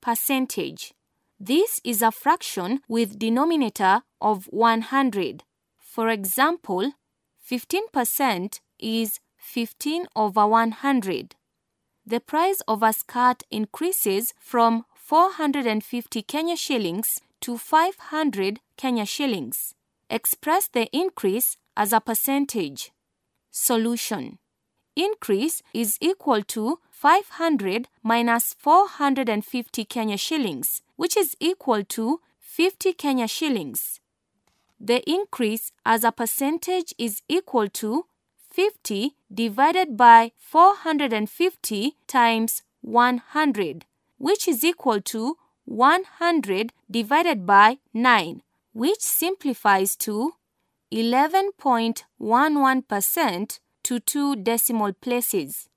percentage. This is a fraction with denominator of 100. For example, 15% is 15 over 100. The price of a skirt increases from 450 Kenya shillings to 500 Kenya shillings. Express the increase as a percentage. Solution. Increase is equal to 500 minus 450 Kenya shillings, which is equal to 50 Kenya shillings. The increase as a percentage is equal to 50 divided by 450 times 100, which is equal to 100 divided by 9, which simplifies to 11.11% to 2 decimal places.